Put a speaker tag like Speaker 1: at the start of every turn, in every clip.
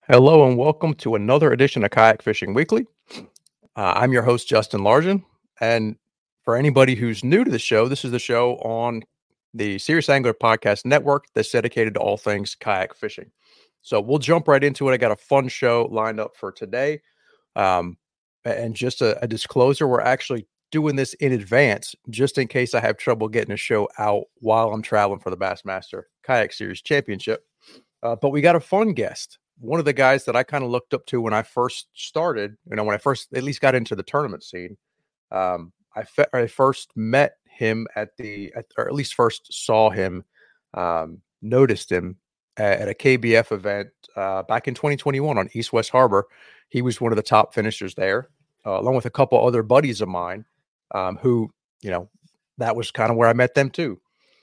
Speaker 1: Hello and welcome to another edition of Kayak Fishing Weekly. I'm your host, Justin Largen. And for anybody who's new to the show, this is the show on the Serious Angler Podcast Network that's dedicated to all things kayak fishing. So we'll jump right into it. I got a fun show lined up for today. And just a disclosure, we're actually doing this in advance just in case I have trouble getting a show out while I'm traveling for the Bassmaster Kayak Series Championship. But we got a fun guest. One of the guys that I kind of looked up to when I first started, when I first at least got into the tournament scene. I first met him or at least first saw him, noticed him at a KBF event back in 2021 on East West Harbor. He was one of the top finishers there, along with a couple other buddies of mine, who, that was kind of where I met them too.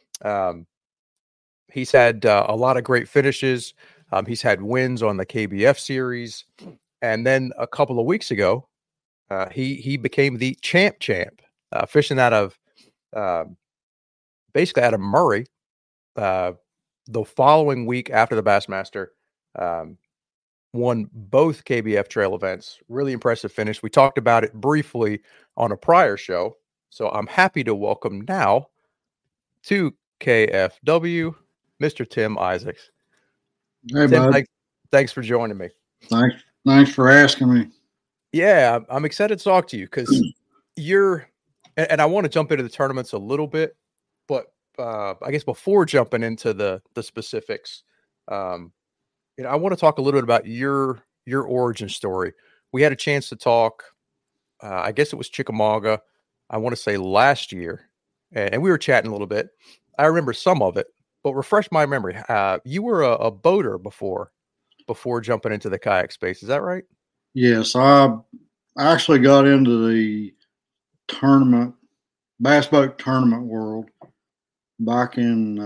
Speaker 1: He's had a lot of great finishes. He's had wins on the KBF series. And then a couple of weeks ago, he became the champ, fishing out of basically out of Murray. The following week after the Bassmaster, won both KBF trail events. Really impressive finish. We talked about it briefly on a prior show. So I'm happy to welcome now to KFW, Mr. Tim Isaacs.
Speaker 2: Hey,
Speaker 1: Tim,
Speaker 2: bud.
Speaker 1: thanks for joining me.
Speaker 2: Thanks for asking me.
Speaker 1: Yeah, I'm excited to talk to you because and I want to jump into the tournaments a little bit, but I guess before jumping into the specifics, I want to talk a little bit about your origin story. We had a chance to talk, I guess it was Chickamauga, I want to say last year, and we were chatting a little bit. I remember some of it, but refresh my memory. You were a boater before jumping into the kayak space. Is that right?
Speaker 2: Yes, I actually got into the bass boat tournament world back in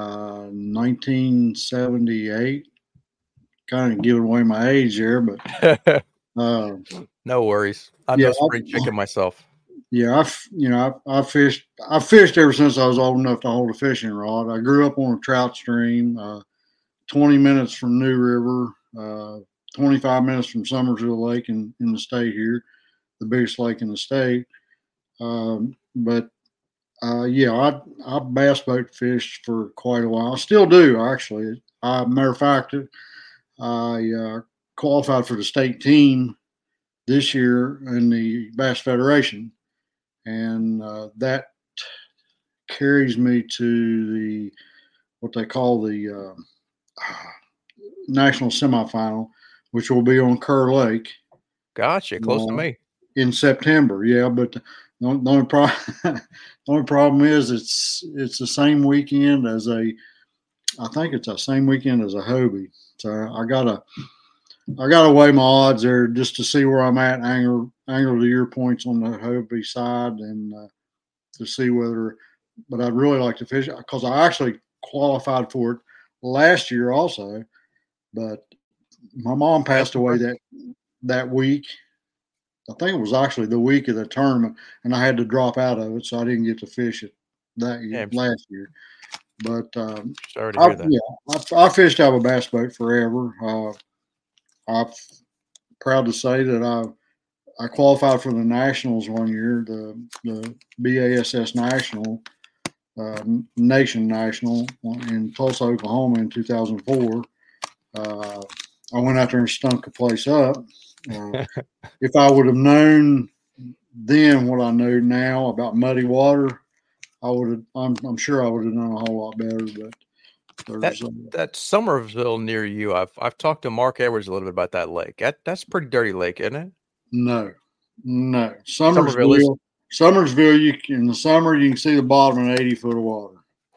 Speaker 2: 1978. Kind of giving away my age there, but
Speaker 1: no worries. I'm no spring chicken myself.
Speaker 2: Yeah, I fished ever since I was old enough to hold a fishing rod. I grew up on a trout stream, 20 minutes from New River, 25 minutes from Summersville Lake in the state here, the biggest lake in the state. I bass boat fished for quite a while. I still do, actually. Matter of fact, I qualified for the state team this year in the Bass Federation. And that carries me to what they call the national semifinal, which will be on Kerr Lake.
Speaker 1: Gotcha, close to me.
Speaker 2: In September, yeah. But the only problem is it's the same weekend as I think it's the same weekend as a Hobie. So I gotta weigh my odds there just to see where I'm at. Angler of the year points on the Hobie side, and to see whether. But I'd really like to fish because I actually qualified for it last year also. But my mom passed away that week. I think it was actually the week of the tournament, and I had to drop out of it, so I didn't get to fish it last year. But
Speaker 1: sorry to hear that.
Speaker 2: I fished out of a bass boat forever. I'm proud to say that I qualified for the nationals one year, the BASS National, Nation National in Tulsa, Oklahoma in 2004. I went out there and stunk the place up. If I would have known then what I know now about muddy water, I'm sure I would have done a whole lot better. But
Speaker 1: that Somerville near you, I've talked to Mark Edwards a little bit about that lake. That's a pretty dirty lake, isn't it?
Speaker 2: No. Somersville, in the summer you can see the bottom of 80 foot of water.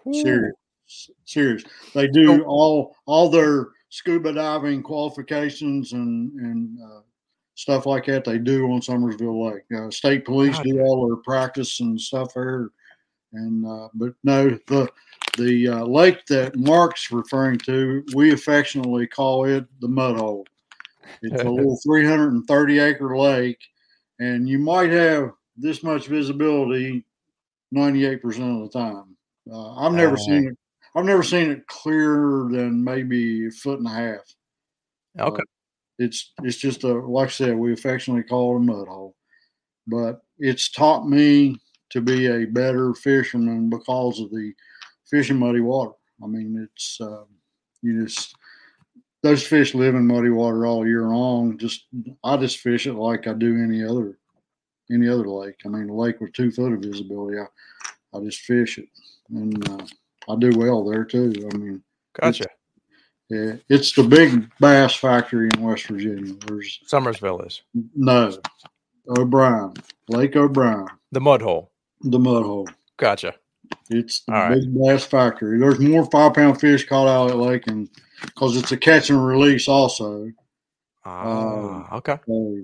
Speaker 2: Serious. They do all their scuba diving qualifications and stuff like that. They do on Somersville Lake. State police do all their practice and stuff there. And but no, the lake that Mark's referring to, we affectionately call it the Mud Hole. It's a little 330 acre lake, and you might have this much visibility 98% of the time. I've never seen it. I've never seen it clearer than maybe a foot and a half.
Speaker 1: Okay.
Speaker 2: it's just like I said, we affectionately call it a mud hole, but it's taught me to be a better fisherman because of the fishing muddy water. I mean, it's you just those fish live in muddy water all year long. I just fish it like I do any other lake. I mean, a lake with 2 foot of visibility, I just fish it, and I do well there too. I mean,
Speaker 1: Gotcha.
Speaker 2: It's the big bass factory in West Virginia. There's
Speaker 1: Summersville is.
Speaker 2: No, O'Brien, Lake O'Brien.
Speaker 1: The mud hole.
Speaker 2: The mud hole.
Speaker 1: Gotcha.
Speaker 2: It's the big bass factory. There's more 5-pound fish caught out of that lake, and because it's a catch and release also.
Speaker 1: Okay.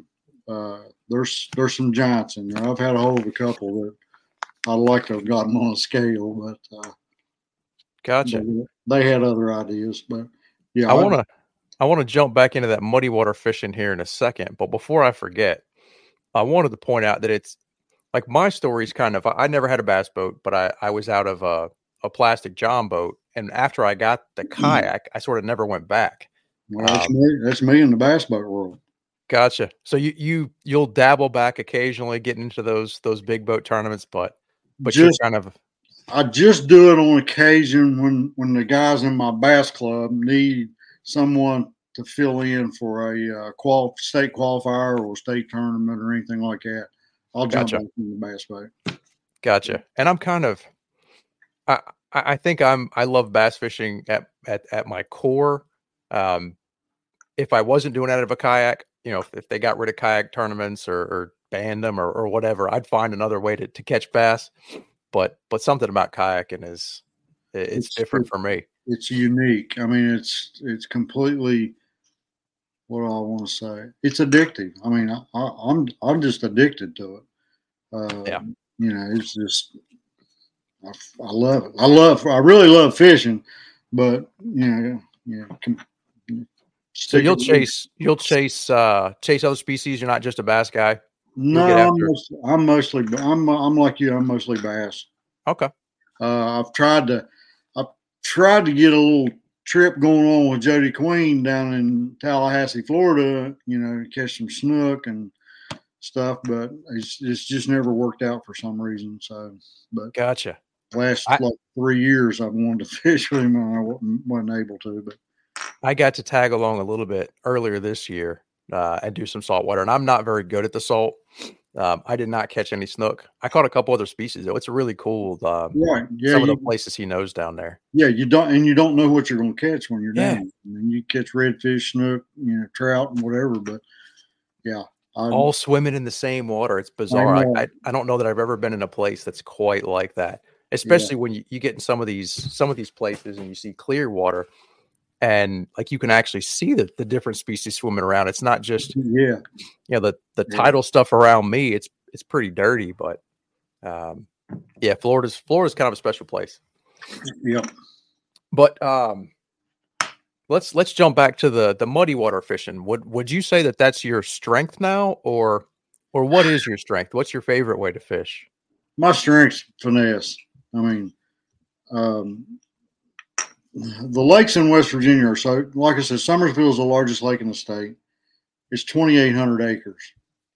Speaker 2: There's some giants in there. I've had a hold of a couple that I'd like to have gotten on a scale, but
Speaker 1: gotcha.
Speaker 2: They had other ideas, but yeah.
Speaker 1: I want to jump back into that muddy water fishing here in a second, but before I forget, I wanted to point out that it's like my story's kind of, I never had a bass boat, but I was out of a plastic John boat. And after I got the kayak, I sort of never went back.
Speaker 2: Well, that's me in the bass boat world.
Speaker 1: Gotcha. So you'll dabble back occasionally, getting into those big boat tournaments, but you're kind of.
Speaker 2: I just do it on occasion when the guys in my bass club need someone to fill in for a state qualifier or state tournament or anything like that. I'll jump in the bass boat.
Speaker 1: Gotcha. And I'm kind of, I think I love bass fishing at my core. If I wasn't doing it out of a kayak, if they got rid of kayak tournaments or banned them or whatever, I'd find another way to catch bass. But something about kayaking it's different for me.
Speaker 2: It's unique. I mean, it's completely. What do I want to say? It's addictive. I mean, I'm just addicted to it.
Speaker 1: Yeah.
Speaker 2: It's just I love it. I really love fishing, but
Speaker 1: So you'll chase other species. You're not just a bass guy.
Speaker 2: No, I'm like you. I'm mostly bass.
Speaker 1: Okay.
Speaker 2: I've tried to get a little trip going on with Jody Queen down in Tallahassee, Florida. To catch some snook and stuff, but it's just never worked out for some reason. So, but
Speaker 1: gotcha.
Speaker 2: Last 3 years, I've wanted to fish with him, and I wasn't able to. But
Speaker 1: I got to tag along a little bit earlier this year and do some saltwater, and I'm not very good at the salt. I did not catch any snook. I caught a couple other species though. It's really cool.
Speaker 2: Right. Yeah,
Speaker 1: some of the places he knows down there.
Speaker 2: Yeah, you don't know what you're going to catch when you're down. I mean, you catch redfish, snook, trout, and whatever. But yeah,
Speaker 1: all swimming in the same water. It's bizarre. I don't know that I've ever been in a place that's quite like that. Especially when you get in some of these places and you see clear water, and like you can actually see the different species swimming around. It's not just the tidal stuff around me. It's pretty dirty, but Florida's kind of a special place.
Speaker 2: Yeah.
Speaker 1: But let's jump back to the muddy water fishing. Would you say that that's your strength now, or what is your strength? What's your favorite way to fish?
Speaker 2: My strength's finesse. I mean, the lakes in West Virginia are so, like I said, Summersville is the largest lake in the state. It's 2,800 acres,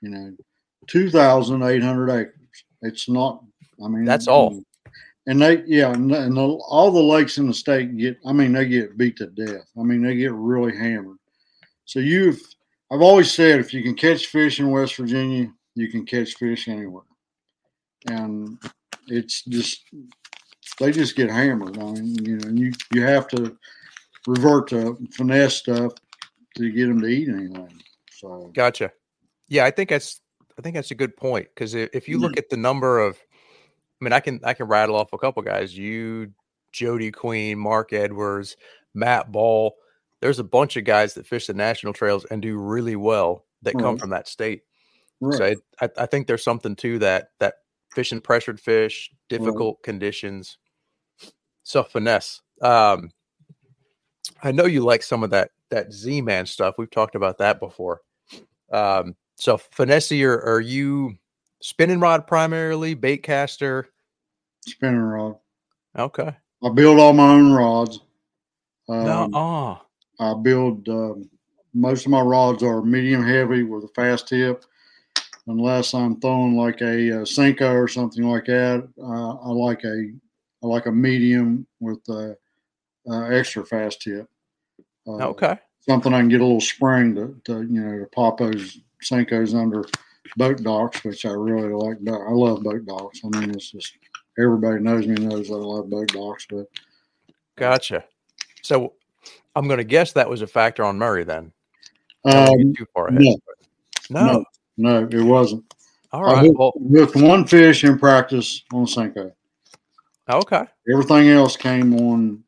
Speaker 2: 2,800 acres. It's not, I mean,
Speaker 1: that's all.
Speaker 2: And all the lakes in the state they get beat to death. I mean, they get really hammered. So I've always said, if you can catch fish in West Virginia, you can catch fish anywhere. And it's just, they just get hammered. I mean, you have to revert to finesse stuff to get them to eat anything. So
Speaker 1: gotcha. Yeah, I think that's a good point, because if you look at the number of, I mean, I can rattle off a couple guys. You, Jody Queen, Mark Edwards, Matt Ball. There's a bunch of guys that fish the national trails and do really well that come from that state. Right. So I think there's something to that fishing pressured fish, difficult conditions. So finesse. I know you like some of that Z-Man stuff. We've talked about that before. So finesse, are you spinning rod primarily, bait caster?
Speaker 2: Spinning rod.
Speaker 1: Okay.
Speaker 2: I build all my own rods.
Speaker 1: I build
Speaker 2: most of my rods are medium heavy with a fast tip. Unless I'm throwing like a Senko or something like that, I like a medium with a extra fast tip.
Speaker 1: Okay.
Speaker 2: Something I can get a little spring to pop those Senkos under boat docks, which I really like. I love boat docks. I mean, it's just everybody knows me knows I love boat docks. But
Speaker 1: Gotcha. So I'm going to guess that was a factor on Murray then. I won't get too far ahead.
Speaker 2: No, it wasn't.
Speaker 1: All right.
Speaker 2: I hooked one fish in practice on Senko.
Speaker 1: Okay.
Speaker 2: Everything else came on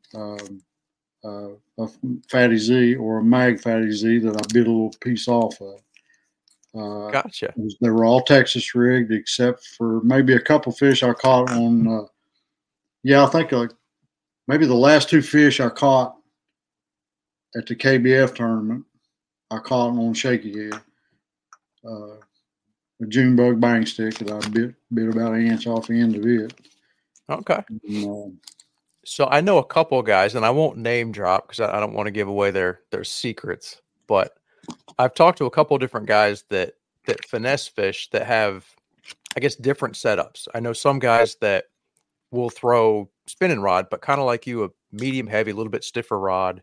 Speaker 2: a Fatty Z or a Mag Fatty Z that I bit a little piece off of.
Speaker 1: Gotcha.
Speaker 2: They were all Texas rigged except for maybe a couple fish I caught on. I think maybe the last two fish I caught at the KBF tournament, I caught on shaky head. A June bug bang stick that I bit about an inch off the end of it.
Speaker 1: Okay.
Speaker 2: And,
Speaker 1: so I know a couple of guys, and I won't name drop because I don't want to give away their secrets, but I've talked to a couple of different guys that finesse fish that have, I guess, different setups. I know some guys that will throw spinning rod, but kind of like you, a medium heavy, a little bit stiffer rod.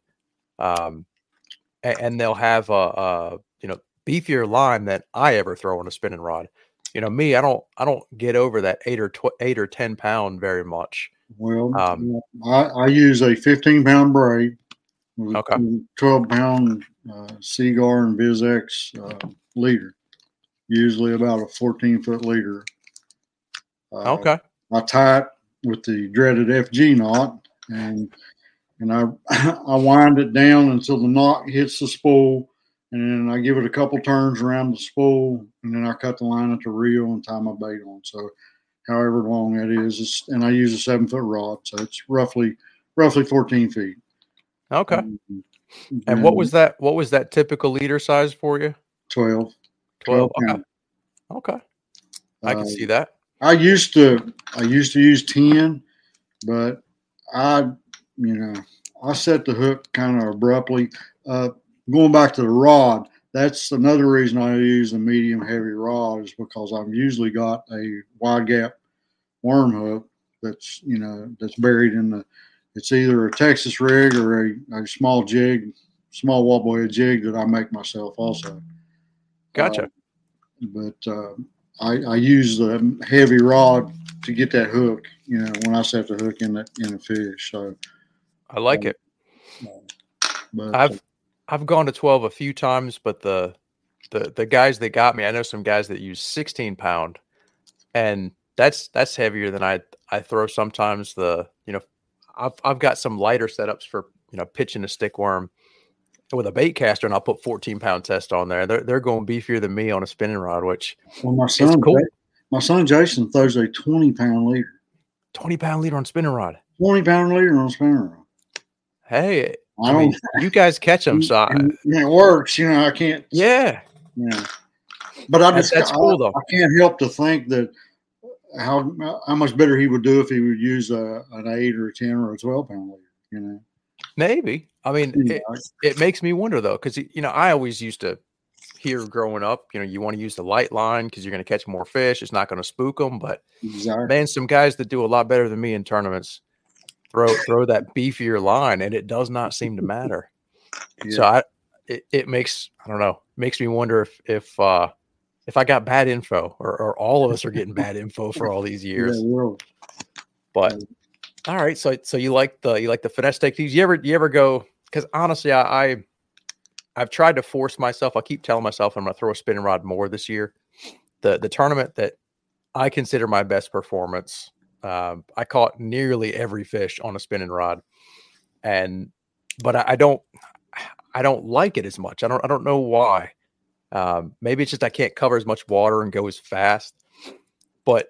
Speaker 1: And they'll have a beefier line than I ever throw on a spinning rod. Me, I don't get over that 8 or 10 pound very much.
Speaker 2: Well, I use a 15-pound braid with
Speaker 1: okay.
Speaker 2: a 12-pound Seaguar and VizX leader, usually about a 14-foot leader.
Speaker 1: Okay.
Speaker 2: I tie it with the dreaded FG knot, and I wind it down until the knot hits the spool, and then I give it a couple turns around the spool, and then I cut the line at the reel and tie my bait on. So however long that is, and I use a 7-foot rod, so it's roughly 14 feet.
Speaker 1: Okay. And what was that typical leader size for you?
Speaker 2: 12.
Speaker 1: Okay. I can see that.
Speaker 2: I used to use 10, but I set the hook kind of abruptly. Going back to the rod, that's another reason I use a medium heavy rod is because I've usually got a wide gap worm hook that's buried in it's either a Texas rig or a small wallboy head jig that I make myself also.
Speaker 1: Gotcha.
Speaker 2: I use the heavy rod to get that hook, when I set the hook in a fish. So
Speaker 1: I like it.
Speaker 2: But
Speaker 1: I've gone to 12 a few times, but the guys that got me, I know some guys that use 16 pound, and that's heavier than I throw sometimes. I've got some lighter setups for pitching a stick worm with a bait caster, and I'll put 14-pound test on there. They're going beefier than me on a spinning rod, which
Speaker 2: my son Jason throws a 20-pound leader.
Speaker 1: 20-pound leader on spinning rod.
Speaker 2: 20-pound leader on spinning rod.
Speaker 1: Hey, I mean, you guys catch them, so
Speaker 2: it works. I can't.
Speaker 1: Yeah.
Speaker 2: But that's
Speaker 1: cool though.
Speaker 2: I can't help to think that how much better he would do if he would use an 8 or a 10 or a 12-pound leader.
Speaker 1: Maybe. I mean, it makes me wonder though, because I always used to hear growing up, you want to use the light line because you're going to catch more fish. It's not going to spook them. But man, some guys that do a lot better than me in tournaments throw that beefier line, and it does not seem to matter. Yeah. So it makes me wonder if I got bad info or all of us are getting bad info for all these years. But all right, so you like the finesse techniques. You ever go? Because honestly, I've tried to force myself. I keep telling myself I'm going to throw a spinning rod more this year. The tournament that I consider my best performance, I caught nearly every fish on a spinning rod, but I don't like it as much. I don't know why. Maybe it's just I can't cover as much water and go as fast. But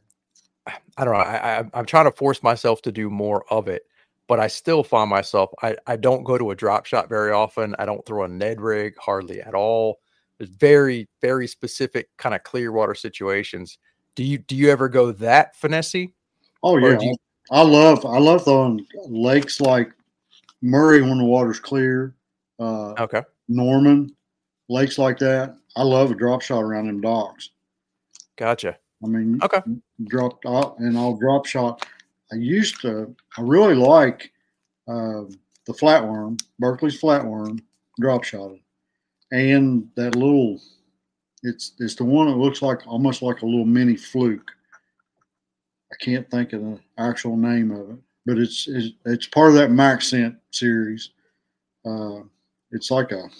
Speaker 1: I don't know. I'm trying to force myself to do more of it, but I still find myself, I don't go to a drop shot very often. I don't throw a Ned rig hardly at all. There's very, very specific kind of clear water situations. Do you ever go that finessey?
Speaker 2: Oh yeah. I love throwing lakes like Murray when the water's clear.
Speaker 1: Okay.
Speaker 2: Norman, lakes like that. I love a drop shot around them docks.
Speaker 1: Gotcha.
Speaker 2: I mean,
Speaker 1: Okay.
Speaker 2: dropped out and I'll drop shot. I really like the flatworm, Berkeley's flatworm, drop shotted. And that little, it's the one that looks like almost like a little mini fluke. I can't think of the actual name of it, but it's part of that Maxcent series. It's like a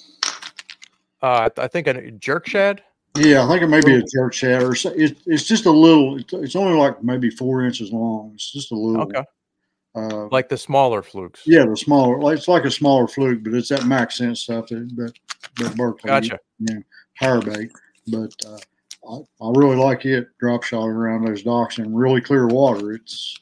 Speaker 1: I think a jerk shad.
Speaker 2: yeah, I think it may be a jerk shad or it's just a little. It's only like maybe 4 inches long. It's just a little.
Speaker 1: Okay. Like the smaller flukes.
Speaker 2: Yeah, the smaller. It's like a smaller fluke, but it's that Maxcent stuff that Berkeley.
Speaker 1: Gotcha.
Speaker 2: Higher bait, but I really like it drop shot around those docks in really clear water.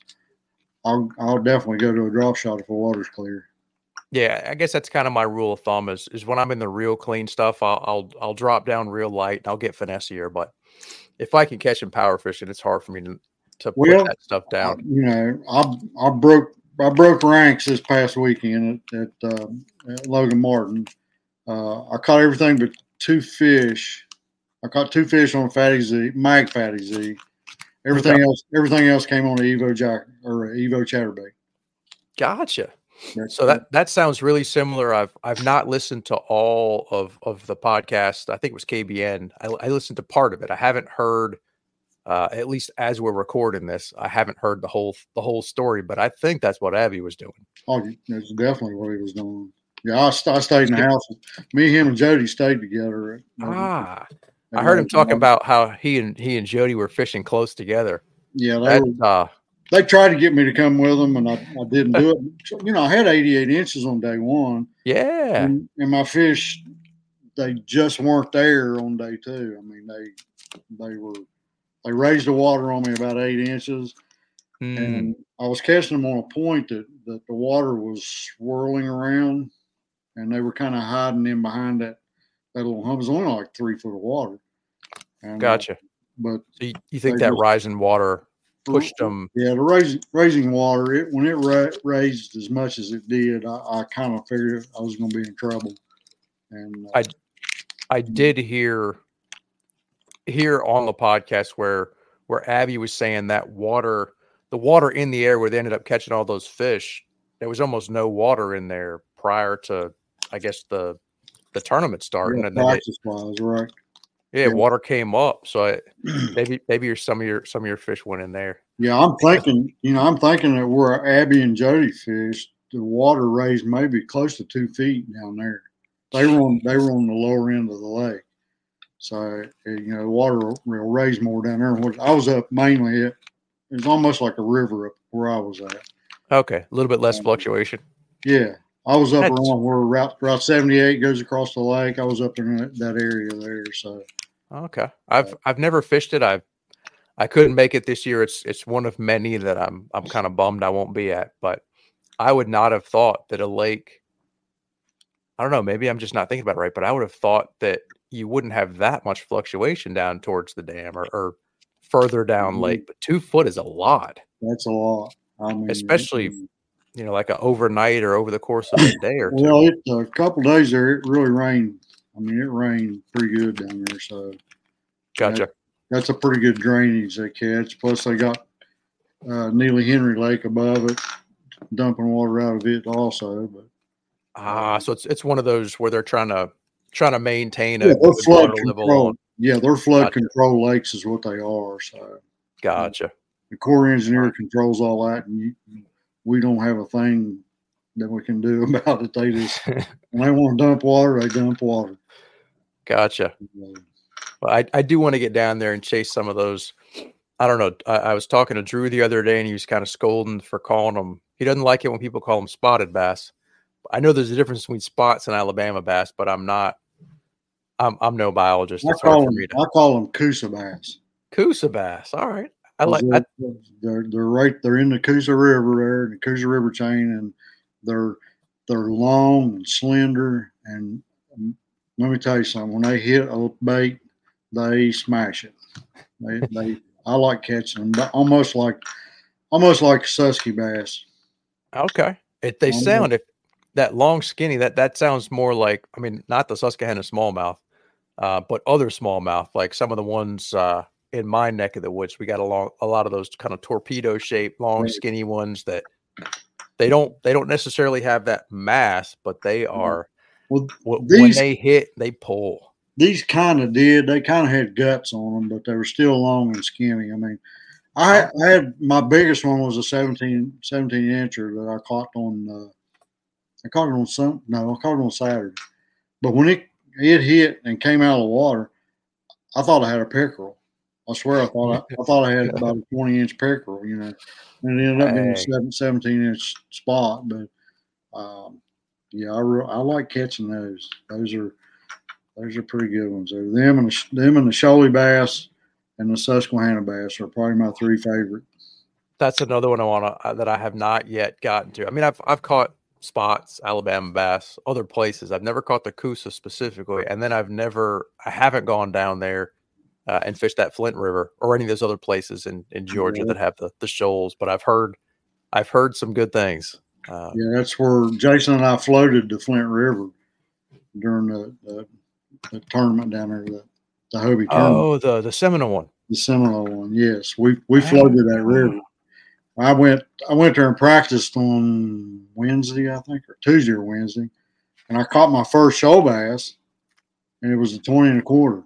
Speaker 2: I'll definitely go to a drop shot if the water's clear.
Speaker 1: Yeah, I guess that's kind of my rule of thumb is when I'm in the real clean stuff, I'll drop down real light and I'll get finessier. But if I can catch in power fishing, it's hard for me to put that stuff down.
Speaker 2: I broke ranks this past weekend at Logan Martin. I caught everything but 2 fish. I caught 2 fish on Fatty Z, Mag Fatty Z. Everything else came on the Evo chatterbait.
Speaker 1: Gotcha. So that sounds really similar. I've not listened to all of the podcast. I think it was KBN. I listened to part of it. I haven't heard, at least as we're recording this, I haven't heard the whole story. But I think that's what Abby was doing.
Speaker 2: Oh, that's definitely what he was doing. Yeah, I stayed in the house. Me, him, and Jody stayed together.
Speaker 1: I heard him talking about how he and Jody were fishing close together.
Speaker 2: Yeah, they tried to get me to come with them, and I didn't do it. I had 88 inches on day one.
Speaker 1: Yeah.
Speaker 2: And my fish, they just weren't there on day 2. I mean, they raised the water on me about 8 inches. And I was catching them on a point that the water was swirling around, and they were kind of hiding in behind that little hump. It was only like 3 foot of water. And,
Speaker 1: gotcha.
Speaker 2: But
Speaker 1: so you think that rising water pushed them?
Speaker 2: Yeah, the raising water. When it raised as much as it did, I kind of figured I was going to be in trouble. And
Speaker 1: I did hear on the podcast where Abby was saying that the water in the air where they ended up catching all those fish, there was almost no water in there prior to, I guess, the tournament starting.
Speaker 2: Yeah, practice-wise, right?
Speaker 1: Yeah, water came up, so maybe some of your fish went in there.
Speaker 2: Yeah, I'm thinking that where Abby and Jody fished, the water raised maybe close to 2 feet down there. They were on the lower end of the lake, so the water will raise more down there. I was up mainly, it was almost like a river up where I was at.
Speaker 1: Okay, a little bit less fluctuation.
Speaker 2: Yeah, I was up around where Route 78 goes across the lake. I was up in that area there. So
Speaker 1: okay, I've never fished it. I couldn't make it this year. It's one of many that I'm kind of bummed I won't be at. But I would not have thought that a lake. I don't know. Maybe I'm just not thinking about it right. But I would have thought that you wouldn't have that much fluctuation down towards the dam or further down lake. But 2 foot is a lot.
Speaker 2: That's a lot. I mean,
Speaker 1: especially like a overnight or over the course of a day or two.
Speaker 2: Well, a couple of days there, it really rained. I mean, it rained pretty good down there. So
Speaker 1: gotcha.
Speaker 2: That's a pretty good drainage they catch. Plus, they got Neely Henry Lake above it, dumping water out of it also. But
Speaker 1: so it's one of those where they're trying to maintain a
Speaker 2: good
Speaker 1: flood
Speaker 2: water
Speaker 1: level.
Speaker 2: Yeah, they're flood control lakes is what they are. So
Speaker 1: gotcha.
Speaker 2: The Corps engineer controls all that, and we don't have a thing that we can do about it. They just when they want to dump water, they dump water.
Speaker 1: Gotcha. Well, I do want to get down there and chase some of those. I don't know. I was talking to Drew the other day, and he was kind of scolding for calling them. He doesn't like it when people call them spotted bass. I know there's a difference between spots and Alabama bass, but I'm not. I'm no biologist.
Speaker 2: I call them Coosa bass.
Speaker 1: Coosa bass. All right.
Speaker 2: They're in the Coosa River there, the Coosa River chain, and they're long and slender. And let me tell you something: when they hit a bait, they smash it. I like catching them, but almost like Susky bass.
Speaker 1: Okay, they sound that long skinny, that sounds more like, I mean, not the Susquehanna smallmouth, but other smallmouth, like some of the ones in my neck of the woods. We got a lot of those kind of torpedo shaped, long, skinny ones that they don't necessarily have that mass, but they are.
Speaker 2: Well,
Speaker 1: when they hit, they pull.
Speaker 2: These kind of did. They kind of had guts on them, but they were still long and skinny. I mean, I had my biggest one was a 17 incher that I caught on. I caught it on Saturday. But when it hit and came out of the water, I thought I had a pickerel. I swear, I thought I had about a 20-inch pickerel, you know, and it ended up being a 17-inch spot. But yeah, I like catching those. Those are pretty good ones. Them and the shoaly bass and the Susquehanna bass are probably my three favorite.
Speaker 1: That's another one that I have not yet gotten to. I mean, I've caught spots, Alabama bass, other places. I've never caught the Coosa specifically, and then I haven't gone down there and fished that Flint River or any of those other places in Georgia that have the shoals. But I've heard some good things.
Speaker 2: Yeah, that's where Jason and I floated the Flint River during the tournament down there, the Hobie tournament.
Speaker 1: Oh, the Seminole one. The
Speaker 2: Seminole one, yes. We floated that river. I went there and practiced on Wednesday, I think, or Tuesday or Wednesday, and I caught my first shoal bass, and it was a 20 1/4.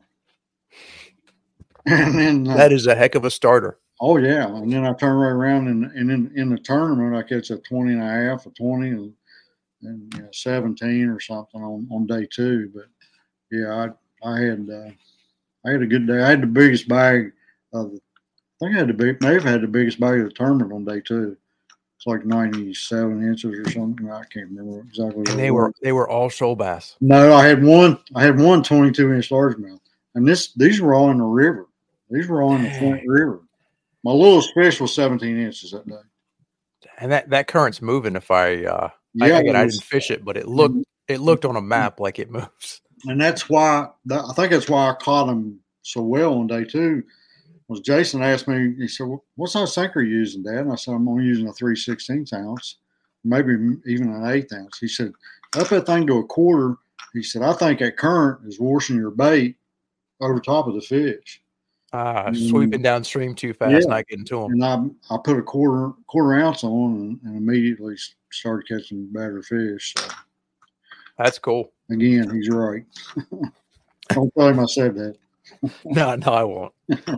Speaker 2: And then
Speaker 1: that is a heck of a starter.
Speaker 2: Oh yeah, and then I turn right around and in the tournament I catch a 20 1/2, a 20, and 17 or something on day two. But yeah, I had a good day. I had the biggest bag of I think may have had the biggest bag of the tournament on day two. It's like 97 inches or something. I can't remember exactly.
Speaker 1: And they were all shoal bass.
Speaker 2: No, I had one 22-inch largemouth, and these were all in the river. These were all in the Flint River. My littlest fish was 17 inches that day.
Speaker 1: And that current's moving. If I didn't fish it, but it looked on a map like it moves.
Speaker 2: And that's why I think that's why I caught them so well on day two. Was Jason asked me, he said, "What size sinker are you using, Dad?" And I said, "I'm only using a 3/16 ounce, maybe even an 1/8 ounce." He said, "Up that thing to a 1/4." He said, "I think that current is washing your bait over top of the fish."
Speaker 1: Sweeping downstream too fast, not getting to them.
Speaker 2: And I put a quarter ounce on and immediately started catching better fish. So.
Speaker 1: That's cool.
Speaker 2: Again, he's right. Don't tell him I said that.
Speaker 1: No, I won't.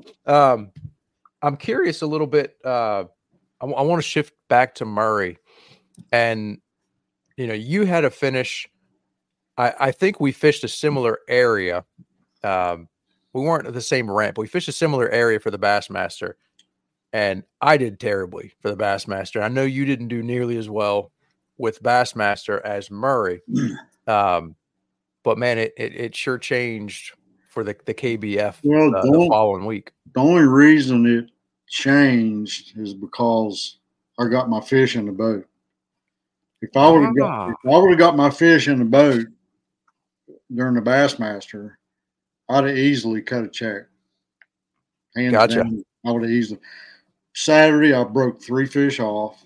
Speaker 1: I'm curious a little bit. I want to shift back to Murray, and you had a finish. I think we fished a similar area. We weren't at the same ramp, but we fished a similar area for the Bassmaster, and I did terribly for the Bassmaster. I know you didn't do nearly as well with Bassmaster as Murray, but man, it sure changed for the KBF the following week.
Speaker 2: The only reason it changed is because I got my fish in the boat. If I would have got my fish in the boat during the Bassmaster, I'd have easily cut a check.
Speaker 1: Gotcha.
Speaker 2: Down, I would have easily. Saturday, I broke 3 fish off.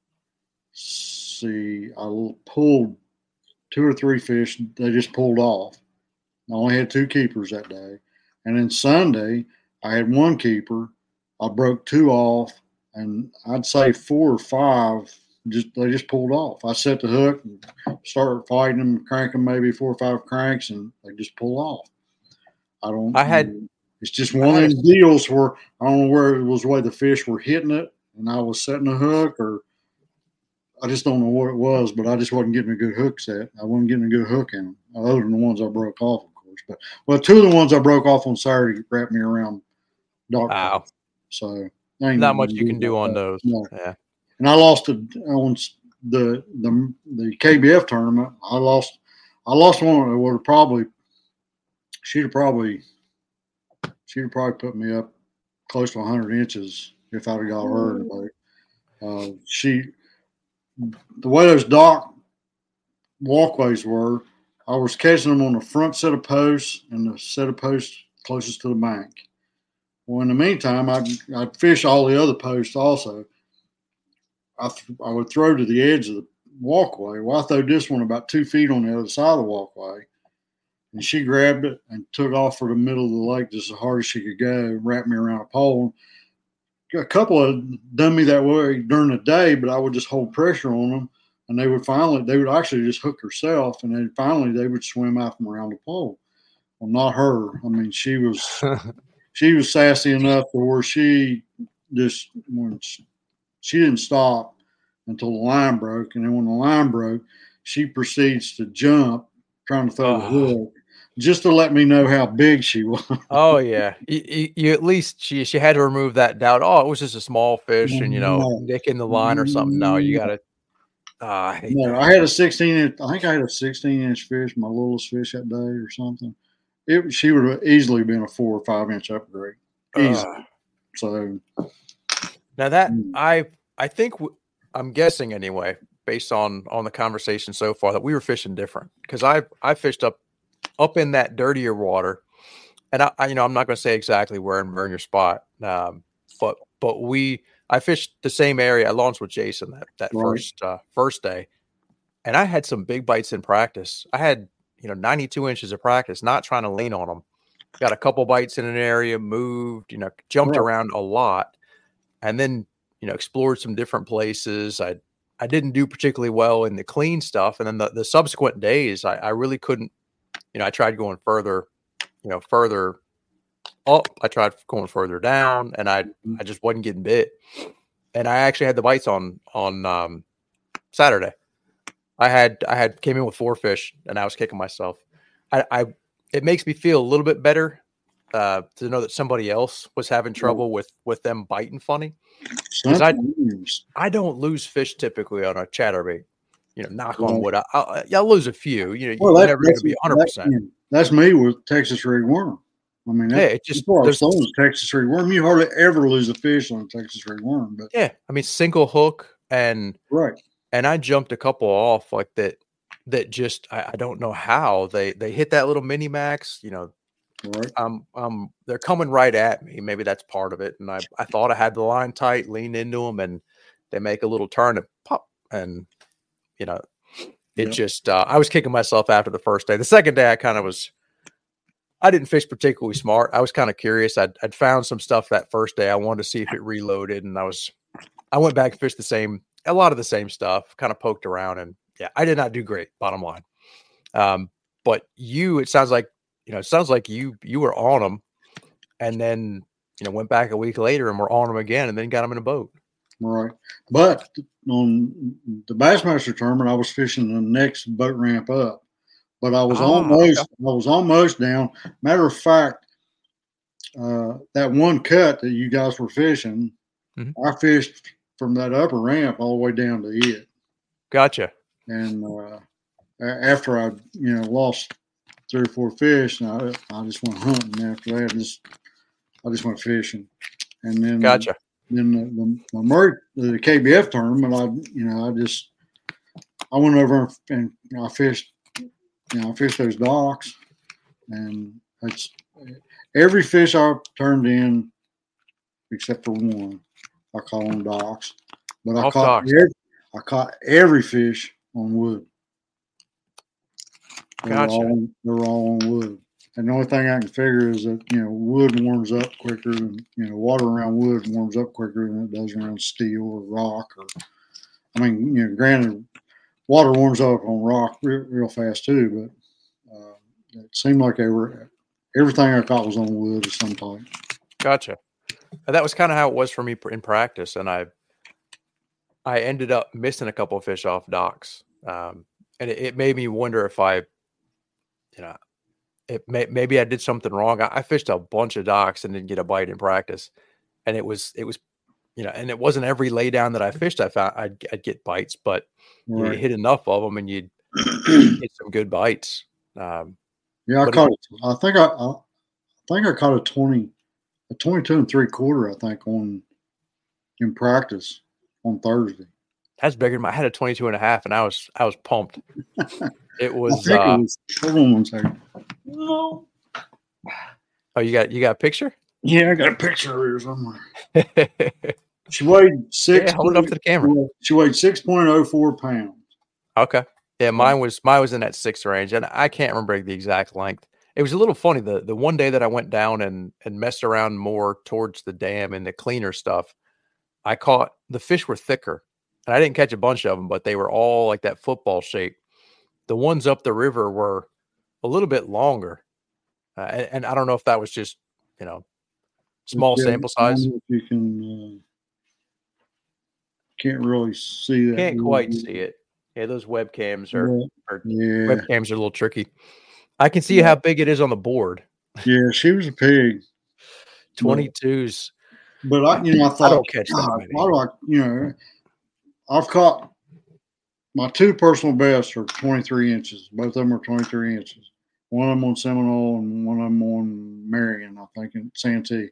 Speaker 2: I pulled 2 or 3 fish. They just pulled off. I only had 2 keepers that day. And then Sunday, I had 1 keeper. I broke 2 off, and I'd say 4 or 5, they just pulled off. I set the hook and started fighting them, cranking maybe 4 or 5 cranks, and they just pulled off. It's just one of those deals where I don't know where it was the way the fish were hitting it, and I was setting a hook, or I just don't know what it was, but I just wasn't getting a good hook set. I wasn't getting a good hook in them, other than the ones I broke off, of course. But 2 of the ones I broke off on Saturday wrapped me around dark.
Speaker 1: Wow.
Speaker 2: So
Speaker 1: not much you can do on those.
Speaker 2: No.
Speaker 1: Yeah.
Speaker 2: And I lost on the KBF tournament. I lost one that would have probably. She'd have probably put me up close to 100 inches if I'd have got her in the boat. The way those dock walkways were, I was catching them on the front set of posts and the set of posts closest to the bank. Well, in the meantime, I'd fish all the other posts also. I would throw to the edge of walkway. Well, I threw this one about 2 feet on the other side of the walkway. And she grabbed it and took off for the middle of the lake just as hard as she could go, wrapped me around a pole. A couple of done me that way during the day, but I would just hold pressure on them, and they would actually just hook herself, and then finally they would swim out from around the pole. Well, not her. I mean, she was sassy enough to where she didn't stop until the line broke, and then when the line broke, she proceeds to jump, trying to throw the hook, just to let me know how big she was.
Speaker 1: Oh yeah, you at least she had to remove that doubt. Oh, it was just a small fish, and nicking the line or something. No, you got to. I hate that.
Speaker 2: I had a 16-inch. I think I had a 16-inch fish, my littlest fish that day or something. She would have easily been a 4 or 5 inch upgrade. Easily. So
Speaker 1: now that I think I'm guessing anyway, based on the conversation so far, that we were fishing different, because I fished up in that dirtier water, and I'm not going to say exactly where and burn your spot, but I fished the same area. I launched with Jason that right. first day, and I had some big bites in practice. I had 92 inches of practice, not trying to lean on them. Got a couple bites in an area, moved, jumped around a lot, and then explored some different places. I didn't do particularly well in the clean stuff, and then the subsequent days I really couldn't. I tried going further up. I tried going further down, and I just wasn't getting bit. And I actually had the bites on Saturday. I came in with 4 fish, and I was kicking myself. It makes me feel a little bit better to know that somebody else was having trouble with them biting funny. Because I don't lose fish typically on a chatterbait. Knock on wood. I'll lose a few. You're never going to be 100%.
Speaker 2: That's me with Texas red worm. I mean, there's Texas red worm. You hardly ever lose a fish on Texas red worm. But
Speaker 1: yeah, I mean, single hook and
Speaker 2: right.
Speaker 1: And I jumped a couple off like that. That just I don't know how they hit that little mini max.
Speaker 2: Right.
Speaker 1: They're coming right at me. Maybe that's part of it. And I thought I had the line tight, leaned into them, and they make a little turn and pop. And just I was kicking myself after the first day. The second day I didn't fish particularly smart. I was kind of curious. I'd found some stuff that first day. I wanted to see if it reloaded, and I went back and fished a lot of the same stuff, kind of poked around, and yeah, I did not do great, bottom line. But it sounds like you were on them, and then went back a week later and were on them again, and then got them in a boat.
Speaker 2: Right. But on the Bassmaster tournament, I was fishing the next boat ramp up, but I was almost down. Matter of fact, that one cut that you guys were fishing, I fished from that upper ramp all the way down to it.
Speaker 1: Gotcha.
Speaker 2: And after I lost 3 or 4 fish, and I just went hunting. After that, I just went fishing, and then
Speaker 1: gotcha.
Speaker 2: Then the KBF tournament, I went over and I fished. I fished those docks, and that's every fish I turned in, except for one. I call them docks, but I caught every fish on wood.
Speaker 1: Gotcha.
Speaker 2: They're all on wood. And the only thing I can figure is that, wood warms up quicker than, water around wood warms up quicker than it does around steel or rock. Granted, water warms up on rock real fast too, but it seemed like everything I caught was on wood of some type.
Speaker 1: Gotcha. And that was kind of how it was for me in practice. And I ended up missing a couple of fish off docks. And it made me wonder if maybe I did something wrong. I fished a bunch of docks and didn't get a bite in practice, and it was and it wasn't every lay down that I fished I found I'd get bites, but you hit enough of them and you'd get some good bites.
Speaker 2: I caught it. I think I caught a 22 3/4. I think in practice on Thursday.
Speaker 1: That's bigger than I had a 22 and a half, and I was pumped. It was.
Speaker 2: Hold on one second.
Speaker 1: No. Oh, you got a picture?
Speaker 2: Yeah, I got a picture of her somewhere. She weighed 6.
Speaker 1: Yeah, hold it up to the camera.
Speaker 2: She weighed 6.04 pounds.
Speaker 1: Okay. Yeah, mine was in that 6 range, and I can't remember the exact length. It was a little funny. The one day that I went down and messed around more towards the dam and the cleaner stuff, I caught the fish were thicker, and I didn't catch a bunch of them, but they were all like that football shape. The ones up the river were a little bit longer, and I don't know if that was just small sample size.
Speaker 2: You can't really see that.
Speaker 1: Can't quite see it. Yeah, those webcams are
Speaker 2: yeah.
Speaker 1: webcams are a little tricky. I can see how big it is on the board.
Speaker 2: Yeah, she was a pig.
Speaker 1: 22s.
Speaker 2: But I thought,
Speaker 1: I don't catch that many.
Speaker 2: I've caught my 2 personal bests are 23 inches. Both of them are 23 inches. One of them on Seminole and one of them on Marion, I think, in Santee.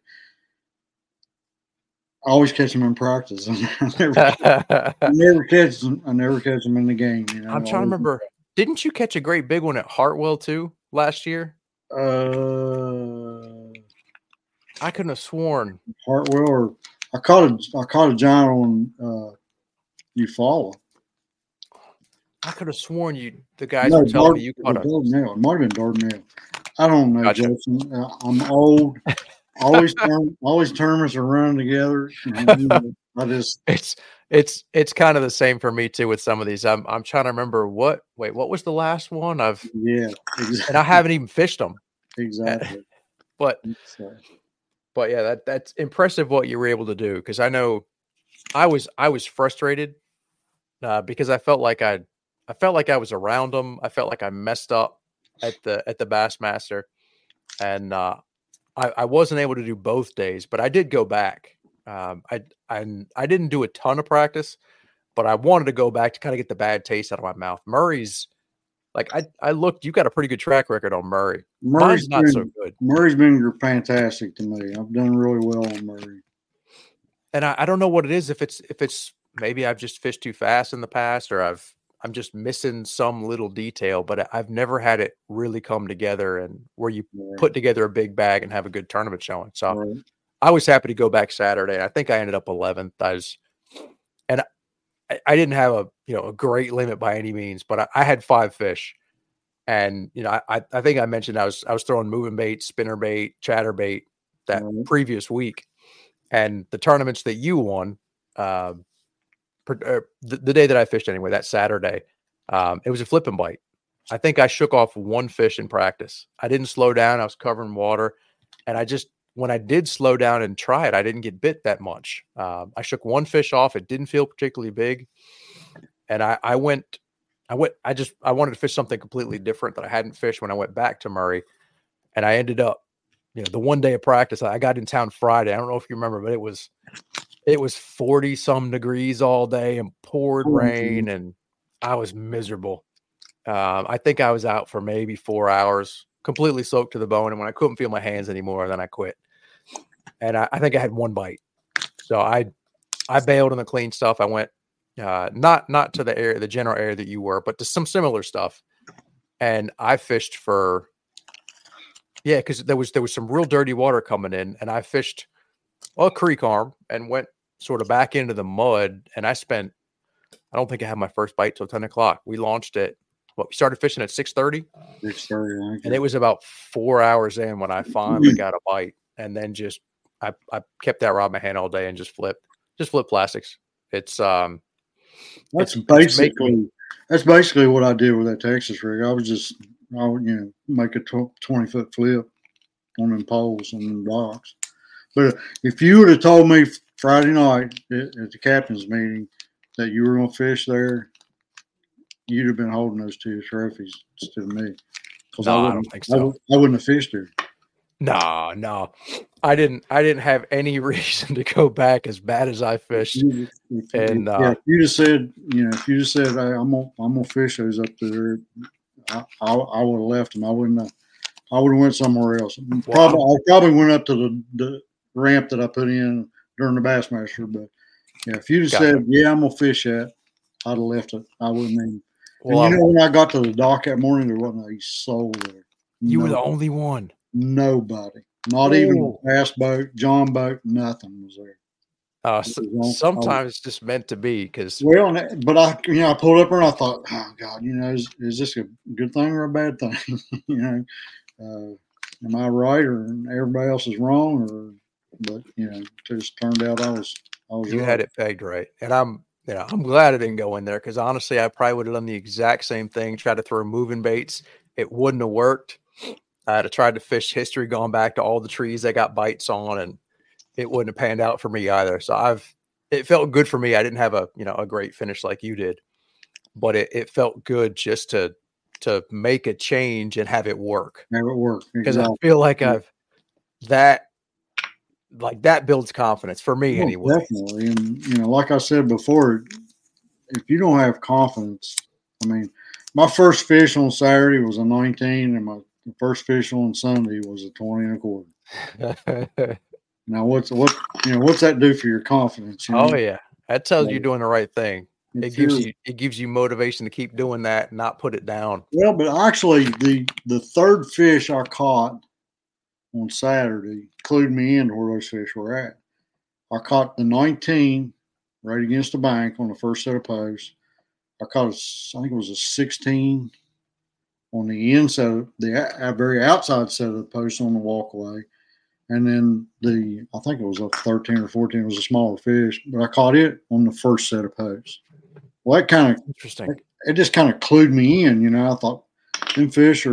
Speaker 2: I always catch them in practice. I never catch them in the game.
Speaker 1: I'm trying to remember. Didn't you catch a great big one at Hartwell too last year? I couldn't have sworn
Speaker 2: Hartwell, or I caught a giant on Eufaula.
Speaker 1: I could have sworn the guys were telling me you caught a
Speaker 2: Dardanelle. It might have been Dardanelle. I don't know,
Speaker 1: Gotcha.
Speaker 2: Jason. I'm old. Always tournaments are running together.
Speaker 1: It's kind of the same for me too with some of these. I'm trying to remember what was the last one
Speaker 2: exactly.
Speaker 1: And I haven't even fished them.
Speaker 2: Exactly.
Speaker 1: But yeah, that's impressive what you were able to do, because I know I was frustrated because I felt like I was around them. I felt like I messed up at the Bassmaster, and I wasn't able to do both days, but I did go back. I didn't do a ton of practice, but I wanted to go back to kind of get the bad taste out of my mouth. Murray's like I looked. You got a pretty good track record on Murray. Mine's not so good.
Speaker 2: Murray's been fantastic to me. I've done really well on Murray,
Speaker 1: and I don't know what it is. If it's maybe I've just fished too fast in the past, or I'm just missing some little detail, but I've never had it really come together and where you put together a big bag and have a good tournament showing. So I was happy to go back Saturday. I think I ended up 11th. I didn't have a great limit by any means, but I had 5 fish, and I think I mentioned I was throwing moving bait, spinner bait, chatter bait that previous week, and the tournaments that you won, the day that I fished anyway, that Saturday, it was a flip and bite. I think I shook off 1 fish in practice. I didn't slow down. I was covering water, and when I did slow down and try it, I didn't get bit that much. I shook 1 fish off. It didn't feel particularly big. And I wanted to fish something completely different that I hadn't fished when I went back to Murray. And I ended up, the one day of practice, I got in town Friday. I don't know if you remember, but it was 40 some degrees all day and poured rain, and I was miserable. I think I was out for maybe 4 hours, completely soaked to the bone. And when I couldn't feel my hands anymore, then I quit. And I think I had 1 bite. So I bailed on the clean stuff. I went not to the general area that you were, but to some similar stuff. And I fished because there was some real dirty water coming in, and I fished a creek arm and went sort of back into the mud. And I don't think I had my first bite till 10 o'clock. We launched it. We started fishing at 6:30.
Speaker 2: 6:30,
Speaker 1: and it was about 4 hours in when I finally got a bite, and then I kept that rod in my hand all day and just flip plastics. It's
Speaker 2: that's basically what I did with that Texas rig. I would make a 20-foot flip on them poles and them docks. But if you would have told me Friday night at the captain's meeting that you were going to fish there, you'd have been holding those 2 trophies instead of me.
Speaker 1: No, I don't think so.
Speaker 2: I wouldn't have fished there.
Speaker 1: No. I didn't have any reason to go back as bad as I fished.
Speaker 2: If you just said, hey, I'm gonna fish those up there, I would have left them. I would have went somewhere else. I probably went up to the ramp that I put in during the Bassmaster. But if you just said, I'm gonna fish that, I'd have left it. I wouldn't even. Well, when I got to the dock that morning, there wasn't a soul there.
Speaker 1: You were the only one.
Speaker 2: Nobody. Not even a bass boat, John boat, nothing was there.
Speaker 1: Sometimes it's just meant to be because
Speaker 2: well, but I pulled up there and I thought, oh God, is this a good thing or a bad thing? Am I right or everybody else is wrong? But it just turned out I was
Speaker 1: you
Speaker 2: right.
Speaker 1: had it pegged right. And I'm glad I didn't go in there because honestly, I probably would have done the exact same thing, tried to throw moving baits. It wouldn't have worked. I'd have tried to fish history going back to all the trees that got bites on, and it wouldn't have panned out for me either. So it felt good for me. I didn't have a great finish like you did, but it felt good just to make a change and have it work.
Speaker 2: Have it work.
Speaker 1: Because I feel like that builds confidence for me anyway.
Speaker 2: Definitely. And, like I said before, if you don't have confidence, I mean, my first fish on Saturday was a 19 and my first fish on Sunday was a 20 and a quarter. Now what's that do for your confidence?
Speaker 1: Oh yeah. That tells you you're doing the right thing. It gives you motivation to keep doing that and not put it down.
Speaker 2: Well, but actually the third fish I caught on Saturday clued me into where those fish were at. I caught the 19 right against the bank on the first set of posts. I caught I think it was a 16 on the inside, the very outside set of the post on the walkway. And then I think it was a 13 or 14, it was a smaller fish, but I caught it on the first set of posts. Well, that kind of
Speaker 1: interesting.
Speaker 2: It just kind of clued me in, I thought them fish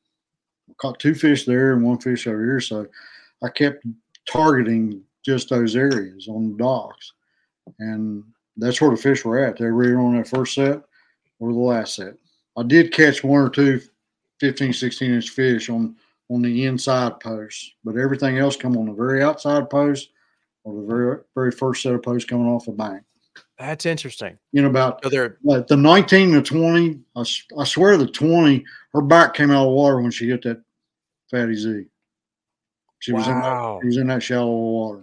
Speaker 2: caught two fish there and one fish over here. So I kept targeting just those areas on the docks. And that's where the fish were at. They were either on that first set or the last set. I did catch one or two 15, 16-inch fish on the inside posts, but everything else come on the very outside post or the very, very first set of posts coming off the bank.
Speaker 1: That's interesting.
Speaker 2: About the 19 and 20, I swear the 20, her back came out of the water when she hit that Fatty Z. She was in that shallow water.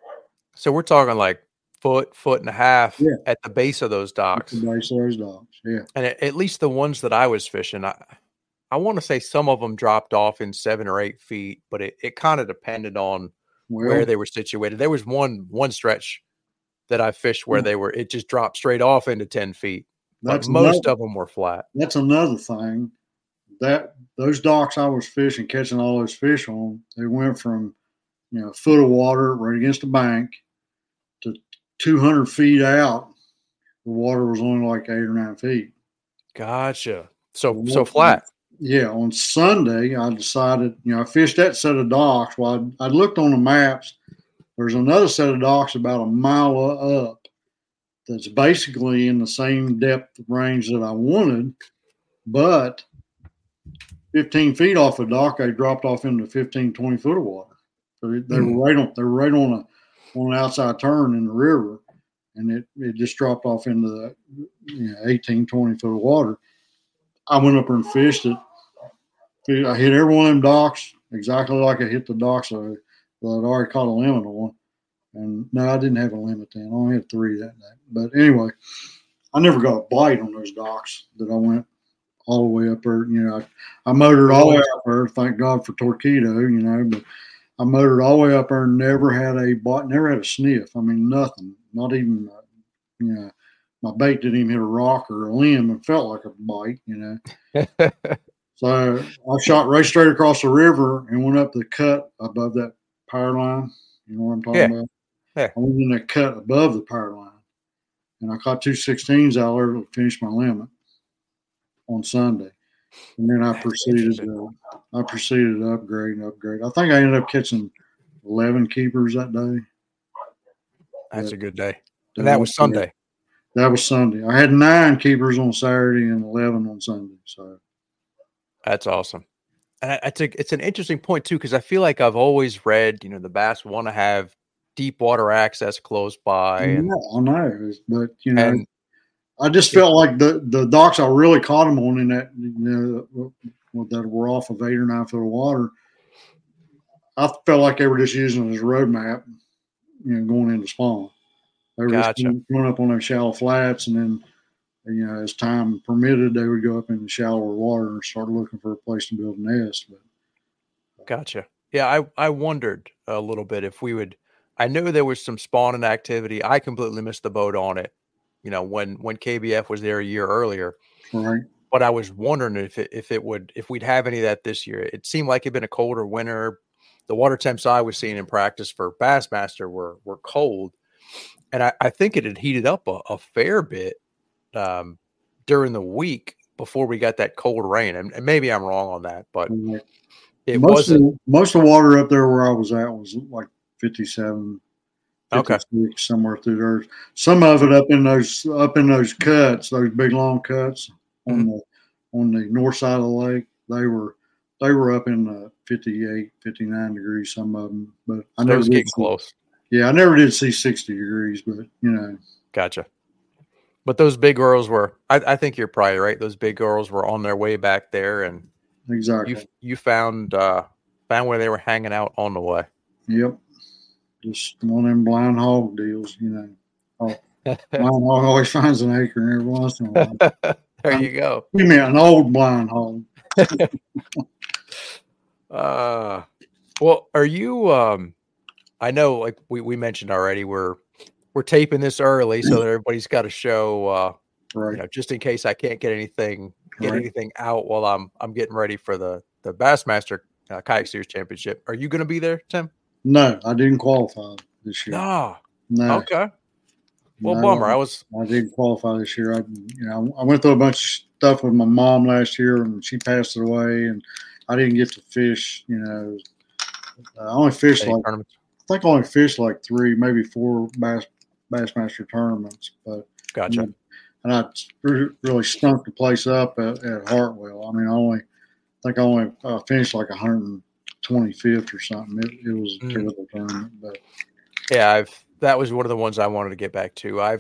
Speaker 2: So
Speaker 1: we're talking like foot and a half at the base of those docks.
Speaker 2: At the base of those docks, yeah.
Speaker 1: And at least the ones that I was fishing, I want to say some of them dropped off in 7 or 8 feet, but it kind of depended on where they were situated. There was one stretch that I fished where it just dropped straight off into 10 feet. But most of them were flat.
Speaker 2: That's another thing. That those docks I was fishing, catching all those fish on, they went from a foot of water right against the bank to 200 feet out. The water was only like 8 or 9 feet.
Speaker 1: Gotcha. So flat.
Speaker 2: Yeah. On Sunday, I decided, I fished that set of docks. Well, I looked on the maps. There's another set of docks about a mile up that's basically in the same depth range that I wanted, but 15 feet off the dock, they dropped off into 15, 20 foot of water. So they were right on an outside turn in the river, and it just dropped off into the 18, 20 foot of water. I went up there and fished it. I hit every one of them docks exactly like I hit the docks that I'd already caught a limit on. And no, I didn't have a limit then. I only had 3 that day. But anyway, I never got a bite on those docks that I went all the way up there. I motored all the way up there. Thank God for Torpedo, but I motored all the way up there and never had a bite, never had a sniff. I mean, nothing. Not even, my bait didn't even hit a rock or a limb and felt like a bite, So I shot right straight across the river and went up the cut above that power line. You know what I'm talking about?
Speaker 1: Yeah.
Speaker 2: I went in that cut above the power line. And I caught 2 16s out there to finish my limit on Sunday. And then I proceeded to upgrade. I think I ended up catching 11 keepers that day.
Speaker 1: That's a good day. And that was Sunday.
Speaker 2: That was Sunday. I had 9 keepers on Saturday and 11 on Sunday. So
Speaker 1: that's awesome. And it's an interesting point too, because I feel like I've always read, the bass want to have deep water access close by.
Speaker 2: I know, but I just felt like the docks I really caught them on in that, that were off of 8 or 9 foot of water. I felt like they were just using it as a road map, going into spawn. They were just going up on those shallow flats, and then, as time permitted, they would go up in the shallower water and start looking for a place to build a nest. But
Speaker 1: gotcha. Yeah, I wondered a little bit if we would. I knew there was some spawning activity. I completely missed the boat on it, when KBF was there a year earlier.
Speaker 2: Right.
Speaker 1: But I was wondering if we'd have any of that this year. It seemed like it'd been a colder winter. The water temps I was seeing in practice for Bassmaster were cold, and I think it had heated up a fair bit during the week before we got that cold rain. And maybe I'm wrong on that, but it wasn't.
Speaker 2: Most of the water up there where I was at was like 57, 56, somewhere through there. Some of it up in those cuts, those big long cuts on the north side of the lake. They were up in 58, 59 degrees. Some of them, but I never
Speaker 1: getting close.
Speaker 2: Yeah, I never did see 60 degrees, but
Speaker 1: Gotcha. But those big girls were. I think you're probably right. Those big girls were on their way back there, and
Speaker 2: exactly.
Speaker 1: You found where they were hanging out on the way.
Speaker 2: Yep. Just one of them blind hog deals, Blind hog always finds an acre every once in a while.
Speaker 1: There you go.
Speaker 2: You mean an old blind hog.
Speaker 1: Well, are you I know, like we mentioned already, we're taping this early so that everybody's got a show
Speaker 2: right.
Speaker 1: Just in case I can't get anything out while I'm getting ready for the Bassmaster Kayak Series Championship. Are you going to be there, Tim?
Speaker 2: No, I didn't qualify this year.
Speaker 1: No.
Speaker 2: Okay.
Speaker 1: Well, bummer. I
Speaker 2: didn't qualify this year. I went through a bunch of stuff with my mom last year, and she passed away, and I didn't get to fish. I only fished I only fished like 3, maybe 4 Bassmaster tournaments. But
Speaker 1: gotcha.
Speaker 2: And I really stunk the place up at Hartwell. I mean, I only finished like 125th or something. It was a terrible tournament, but
Speaker 1: yeah, that was one of the ones I wanted to get back to. I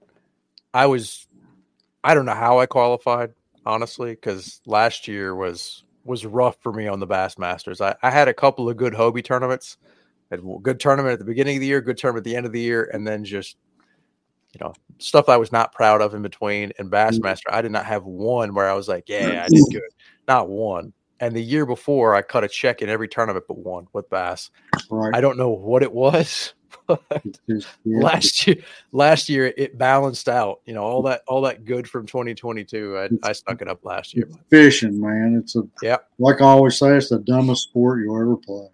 Speaker 1: don't know how I qualified, honestly, because last year was rough for me on the Bassmasters. I had a couple of good Hobie tournaments. I had a good tournament at the beginning of the year, good tournament at the end of the year, and then just stuff I was not proud of in between. And Bassmaster, I did not have one where I was like, yeah, I did good. Not one. And the year before, I cut a check in every tournament but one with Bass.
Speaker 2: Right.
Speaker 1: I don't know what it was. Last year it balanced out. All that good from 2022. I snuck it up last year.
Speaker 2: Fishing, man, like I always say, it's the dumbest sport you'll ever play.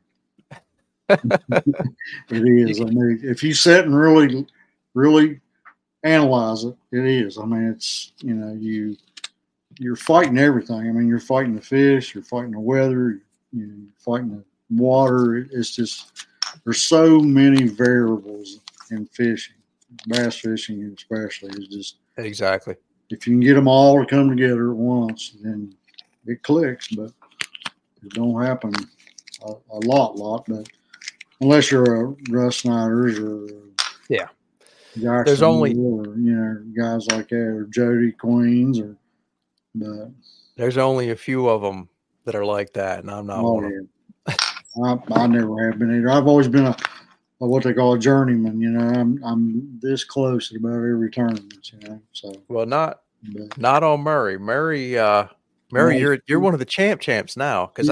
Speaker 2: It is. I mean, if you sit and really, really analyze it, it is. I mean, it's you're fighting everything. I mean, you're fighting the fish, you're fighting the weather, you're fighting the water. It's just there's so many variables in fishing, bass fishing especially. Is just
Speaker 1: exactly.
Speaker 2: If you can get them all to come together at once, then it clicks. But it don't happen a lot. But unless you're a Russ Snyder's or Jackson,
Speaker 1: there's only
Speaker 2: guys like that, or Jody Queens, but
Speaker 1: there's only a few of them that are like that, and I'm not one of them.
Speaker 2: I never have been either. I've always been a what they call a journeyman. I'm this close at about every tournament. So
Speaker 1: well, not on Murray. Murray, you're one of the champs now because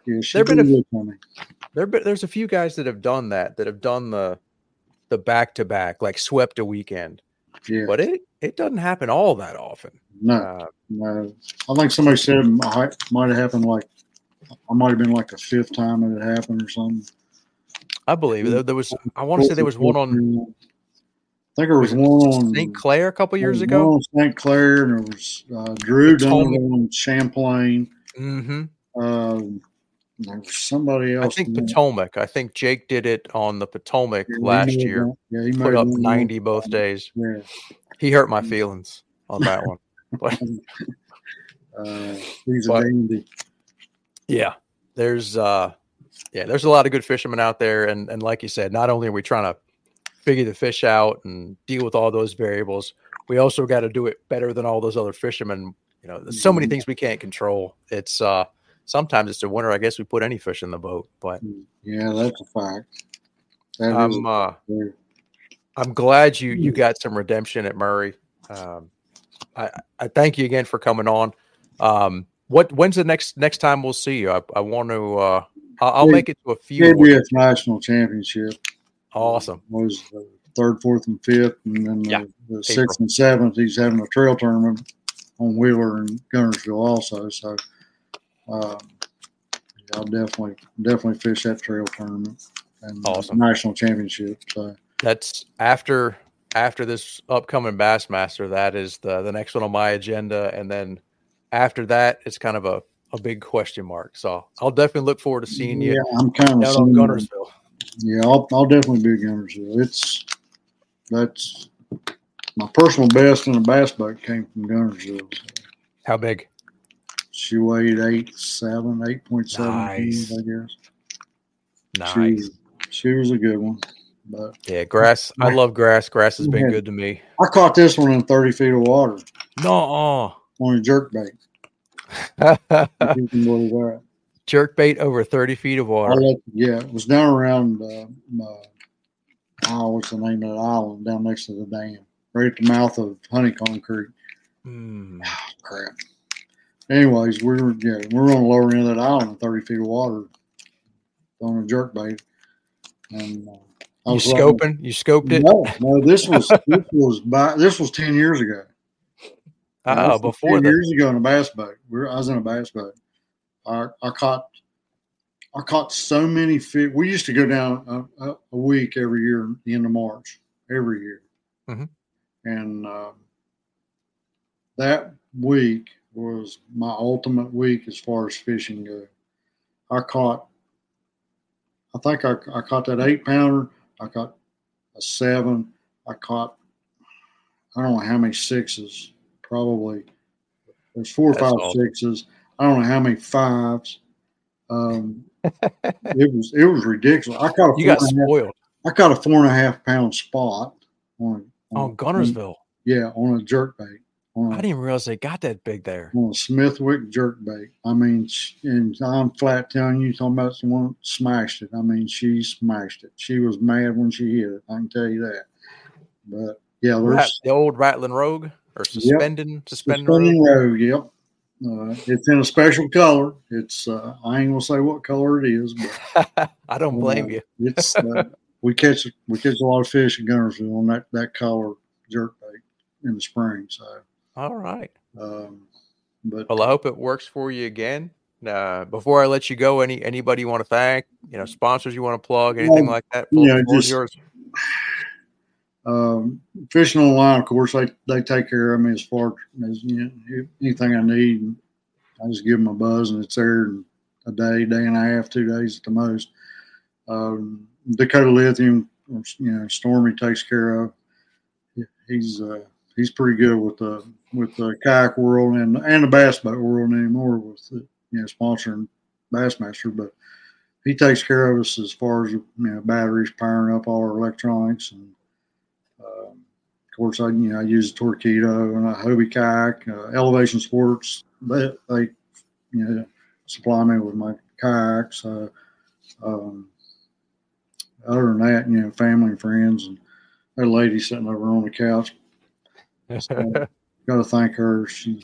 Speaker 1: there's a few guys that have done that have done the back to back, like swept a weekend.
Speaker 2: Yeah,
Speaker 1: but it doesn't happen all that often.
Speaker 2: No. I think somebody said it might have happened I might have been like the 5th time it had happened or something.
Speaker 1: I believe it. There was. I want to say there was one on.
Speaker 2: I think there was one on
Speaker 1: St. Clair a couple years ago.
Speaker 2: One on St. Clair, and there was Drew done on Champlain.
Speaker 1: Mm-hmm.
Speaker 2: There was somebody else.
Speaker 1: I think Potomac. I think Jake did it on the Potomac last year.
Speaker 2: Yeah, he
Speaker 1: put up 90 both days.
Speaker 2: Yeah.
Speaker 1: He hurt my feelings on that one. But,
Speaker 2: he's a dandy.
Speaker 1: Yeah, there's a lot of good fishermen out there, and like you said, not only are we trying to figure the fish out and deal with all those variables, we also got to do it better than all those other fishermen. There's so many things we can't control. It's sometimes it's the winter. I guess we put any fish in the boat, but
Speaker 2: yeah, that's a fact.
Speaker 1: I'm glad you got some redemption at Murray. I thank you again for coming on. When's the next time we'll see you? I want to. I'll make it to a few.
Speaker 2: KBF National Championship.
Speaker 1: Awesome.
Speaker 2: Was third, fourth, and fifth, and then the sixth and seventh, he's having a trail tournament on Wheeler and Guntersville also. So I'll definitely fish that trail tournament and
Speaker 1: awesome
Speaker 2: national championship. So
Speaker 1: that's after this upcoming Bassmaster. That is the next one on my agenda, and then after that, it's kind of a big question mark. So I'll definitely look forward to seeing you.
Speaker 2: Yeah, I'm kind of
Speaker 1: down on Guntersville.
Speaker 2: Yeah, I'll definitely be Guntersville. That's my personal best in a bass boat came from Guntersville. So.
Speaker 1: How big?
Speaker 2: She weighed 8.7
Speaker 1: Nice.
Speaker 2: pounds, I guess.
Speaker 1: Nice.
Speaker 2: She was a good one. But
Speaker 1: yeah, grass. I love grass. Grass has been good to me.
Speaker 2: I caught this one in 30 feet of water.
Speaker 1: No.
Speaker 2: On a jerk bait. You can believe that.
Speaker 1: Jerk bait over 30 feet of water.
Speaker 2: It was down around, what's the name of that island down next to the dam, right at the mouth of Honeycomb Creek. Oh, crap. Anyways, we were on the lower end of that island, 30 feet of water on a jerk bait. And
Speaker 1: you scoped it?
Speaker 2: No, this was 10 years ago.
Speaker 1: Oh, before
Speaker 2: 10 years ago in a bass boat. I was in a bass boat. I caught so many fish. We used to go down a week every year at the end of March, every year.
Speaker 1: Mm-hmm.
Speaker 2: And that week was my ultimate week as far as fishing goes. I caught that 8-pounder. I caught a 7. I caught, I don't know how many 6s, probably. There's 4 or 5 6s. I don't know how many 5s. It was ridiculous. I caught
Speaker 1: got spoiled.
Speaker 2: I caught a 4.5 pound spot on
Speaker 1: Guntersville.
Speaker 2: On a jerk bait.
Speaker 1: I didn't even realize they got that big there.
Speaker 2: On a Smithwick jerk bait. I mean, and I'm flat telling you, talking about someone smashed it. I mean, she smashed it. She was mad when she hit it. I can tell you that. But yeah, there's
Speaker 1: the old Rattling Rogue or suspending
Speaker 2: Rogue. Yep. It's in a special color. It's I ain't gonna say what color it is, but
Speaker 1: I don't blame you.
Speaker 2: It's we catch a lot of fish in Guntersville on that color jerk bait in the spring. So
Speaker 1: all right.
Speaker 2: But
Speaker 1: well, I hope it works for you again. Before I let you go, anybody you want to thank? Sponsors you want to plug? Anything like that?
Speaker 2: Just yours. Fishing online, of course, they take care of me as far as anything I need. I just give them a buzz and it's there in a day and a half, 2 days at the most. Dakota Lithium, Stormy takes care of. He's pretty good with the kayak world and the bass boat world anymore with sponsoring Bassmaster, but he takes care of us as far as batteries, powering up all our electronics, and of course I use a Torpedo and a Hobie kayak, Elevation Sports. They supply me with my kayaks. Other than that, family and friends, and that lady sitting over on the couch. So, got to thank her.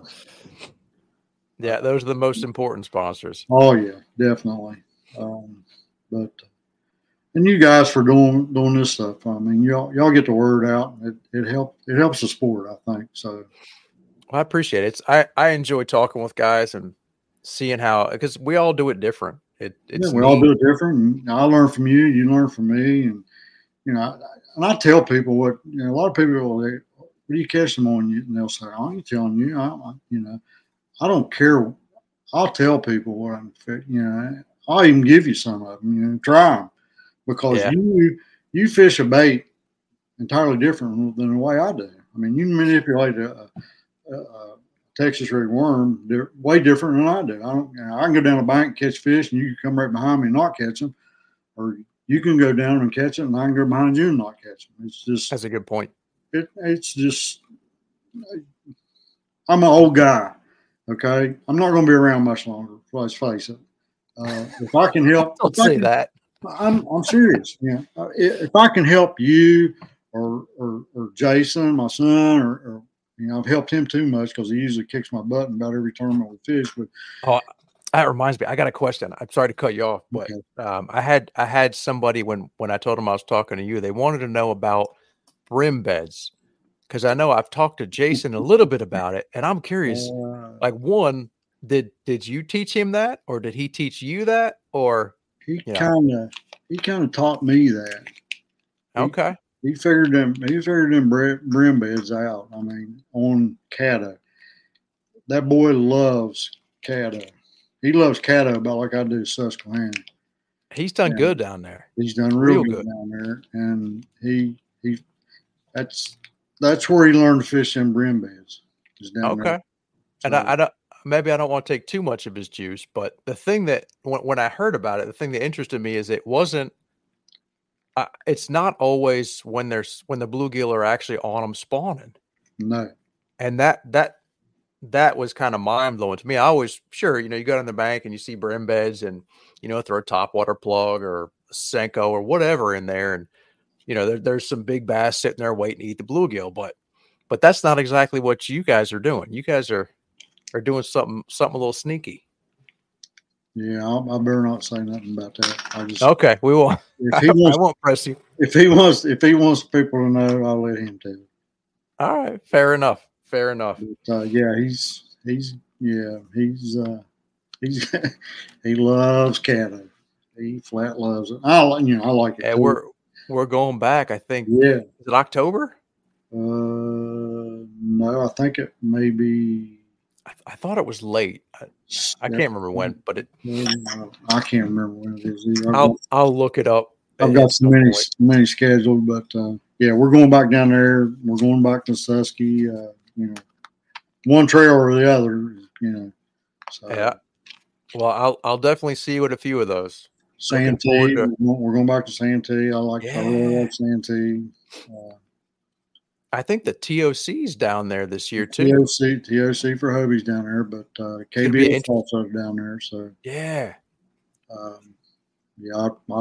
Speaker 1: Yeah, those are the most important sponsors.
Speaker 2: Oh yeah, definitely. But and you guys for doing this stuff. I mean, y'all get the word out. It helps the sport, I think. So
Speaker 1: well, I appreciate it. I enjoy talking with guys and seeing how, because we all do it different. We
Speaker 2: all do it different. And I learn from you. You learn from me, and and I tell people what a lot of people what do you catch them on? And they'll say, "I ain't telling you." I don't care. I'll tell people what I'm. I'll even give you some of them. Try them, because you fish a bait entirely different than the way I do. I mean, you manipulate a Texas red worm way different than I do. I can go down a bank and catch fish, and you can come right behind me and not catch them, or you can go down and catch it, and I can go behind you and not catch them. It's just
Speaker 1: that's a good point.
Speaker 2: It's just I'm an old guy. Okay, I'm not going to be around much longer. Let's face it. If I can help,
Speaker 1: don't say that.
Speaker 2: I'm serious. If I can help you or Jason, my son, or I've helped him too much because he usually kicks my butt in about every tournament we fish. But
Speaker 1: That reminds me, I got a question. I'm sorry to cut you off, but
Speaker 2: Okay.
Speaker 1: I had somebody when I told them I was talking to you, they wanted to know about brim beds because I know I've talked to Jason a little bit about it, and I'm curious. Like, one, did you teach him that, or did he teach you that, or
Speaker 2: He
Speaker 1: you know?
Speaker 2: kind of taught me that. He
Speaker 1: Okay,
Speaker 2: he figured them brim beds out. I mean, on Caddo. That boy loves Caddo. He loves Caddo about like I do Susquehanna.
Speaker 1: he's done
Speaker 2: And
Speaker 1: good down there,
Speaker 2: he's done real
Speaker 1: real
Speaker 2: good
Speaker 1: good.
Speaker 2: down there. And he that's that's where he learned to fish in brim beds. Is down there.
Speaker 1: Okay, and
Speaker 2: So
Speaker 1: I don't. Maybe I don't want to take too much of his juice, but the thing that when I heard about it, the thing that interested me is it wasn't. It's not always when the bluegill are actually on them spawning,
Speaker 2: no.
Speaker 1: and that was kind of mind blowing to me. I always sure you go down the bank and you see brim beds and throw a topwater plug or a Senko or whatever in there, and there's some big bass sitting there waiting to eat the bluegill, but that's not exactly what you guys are doing. You guys are doing something a little sneaky.
Speaker 2: Yeah, I better not say nothing about that. I just
Speaker 1: Okay, we will.
Speaker 2: if
Speaker 1: I
Speaker 2: he wants
Speaker 1: won't press you.
Speaker 2: if he wants people to know, I'll let him tell.
Speaker 1: All right, fair enough. Fair enough.
Speaker 2: But yeah, he's he loves Caddo. He flat loves it. I like it
Speaker 1: And
Speaker 2: too.
Speaker 1: we're going back. I think
Speaker 2: Yeah.
Speaker 1: is it October?
Speaker 2: No, I think it may be.
Speaker 1: I thought it was late. I can't remember when, but
Speaker 2: I can't remember when it is either.
Speaker 1: I'll look it up
Speaker 2: I've
Speaker 1: at
Speaker 2: got so
Speaker 1: some point.
Speaker 2: many scheduled, but yeah, we're going back down there. We're going back to Susky. One trail or the other. So
Speaker 1: Yeah. Well, I'll definitely see you at a few of those. Looking forward
Speaker 2: Santee.
Speaker 1: to.
Speaker 2: We're going back to Santee. I really
Speaker 1: Yeah.
Speaker 2: like Santee.
Speaker 1: I think the TOC's down there this year too.
Speaker 2: TOC for Hobie's down there, but
Speaker 1: It's gonna be
Speaker 2: KBS also down there. So
Speaker 1: yeah.
Speaker 2: yeah, I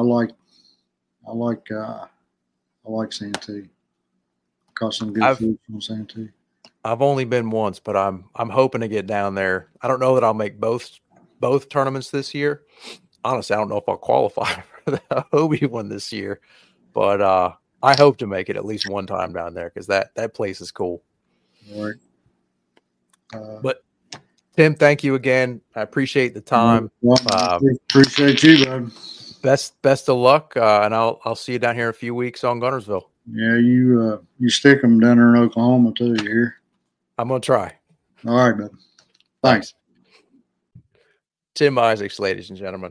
Speaker 2: like Santee. Caught some good food from Santee.
Speaker 1: I've only been once, but I'm hoping to get down there. I don't know that I'll make both tournaments this year. Honestly, I don't know if I'll qualify for the Hobie one this year, but I hope to make it at least one time down there because that place is cool.
Speaker 2: All right.
Speaker 1: But Tim, thank you again. I appreciate the time.
Speaker 2: Appreciate you, bud.
Speaker 1: Best of luck, and I'll see you down here in a few weeks on Guntersville.
Speaker 2: Yeah, you stick them down there in Oklahoma too. You hear?
Speaker 1: I'm gonna try.
Speaker 2: All right, bud. Thanks.
Speaker 1: Tim Isaacs, ladies and gentlemen.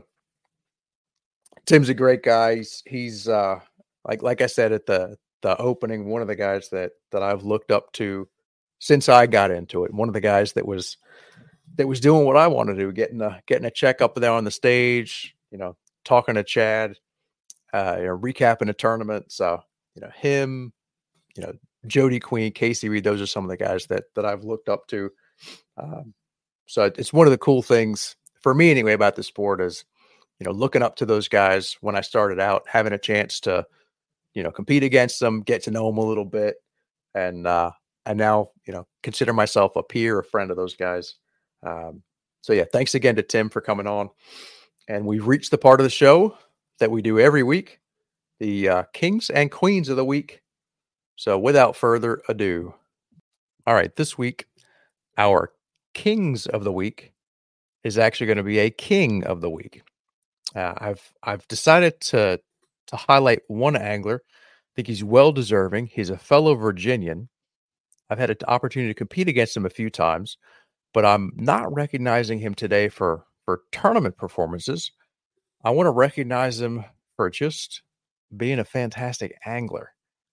Speaker 1: Tim's a great guy. He's like I said at the opening, one of the guys that I've looked up to since I got into it. One of the guys that was doing what I want to do, getting a check up there on the stage, talking to Chad, recapping a tournament. So, him, Jody Queen, Casey Reed, those are some of the guys that I've looked up to. So it's one of the cool things for me anyway about the sport is, looking up to those guys when I started out, having a chance to, compete against them, get to know them a little bit. And now, consider myself a peer, a friend of those guys. So yeah, thanks again to Tim for coming on. And we've reached the part of the show that we do every week, the Kings and Queens of the Week. So without further ado, all right, this week, our Kings of the Week is actually going to be a King of the Week. I've decided to highlight one angler. I think he's well deserving. He's a fellow Virginian. I've had an opportunity to compete against him a few times, but I'm not recognizing him today for tournament performances. I want to recognize him for just being a fantastic angler.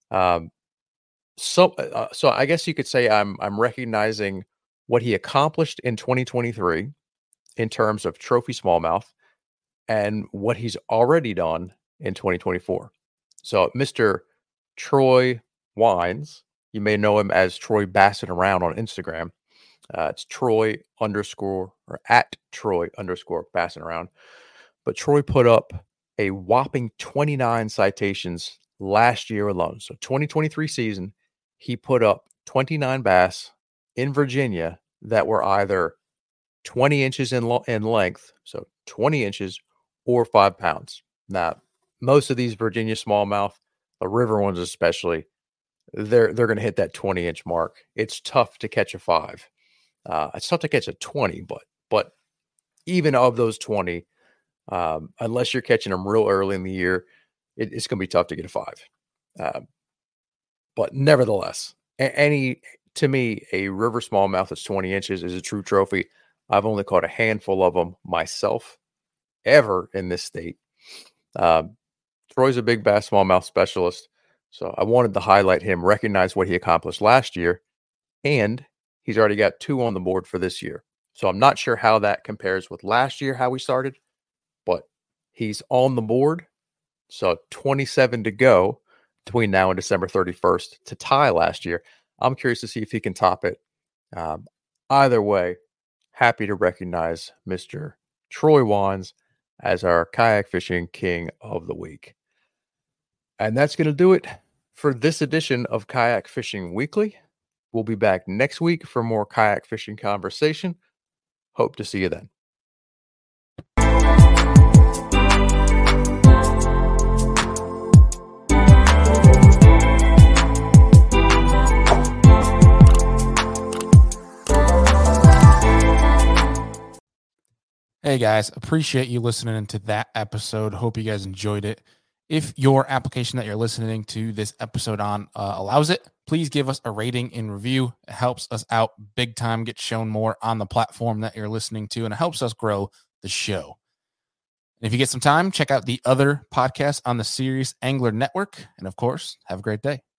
Speaker 1: So I guess you could say I'm recognizing what he accomplished in 2023 in terms of trophy smallmouth and what he's already done in 2024. So Mr. Troy Wines, you may know him as Troy Bassett Around on Instagram. It's Troy _ or at Troy _ Bassett Around. But Troy put up a whopping 29 citations last year alone. So 2023 season, he put up 29 bass in Virginia that were either 20 inches in length, so 20 inches or 5 pounds. Now, most of these Virginia smallmouth, the river ones especially, they're going to hit that 20-inch mark. It's tough to catch a 5. It's tough to catch a 20, but even of those 20, unless you're catching them real early in the year, it's going to be tough to get a 5. But nevertheless, to me, a river smallmouth that's 20 inches is a true trophy. I've only caught a handful of them myself ever in this state. Troy's a big bass smallmouth specialist, so I wanted to highlight him, recognize what he accomplished last year, and he's already got 2 on the board for this year. So I'm not sure how that compares with last year, how we started, but he's on the board. So 27 to go between now and December 31st to tie last year. I'm curious to see if he can top it. Either way, happy to recognize Mr. Troy Wands as our kayak fishing king of the week. And that's going to do it for this edition of Kayak Fishing Weekly. We'll be back next week for more kayak fishing conversation. Hope to see you then.
Speaker 3: Hey guys, appreciate you listening to that episode. Hope you guys enjoyed it. If your application that you're listening to this episode on allows it, please give us a rating and review. It helps us out big time, get shown more on the platform that you're listening to, and it helps us grow the show. And if you get some time, check out the other podcasts on the Serious Angler Network. And of course, have a great day.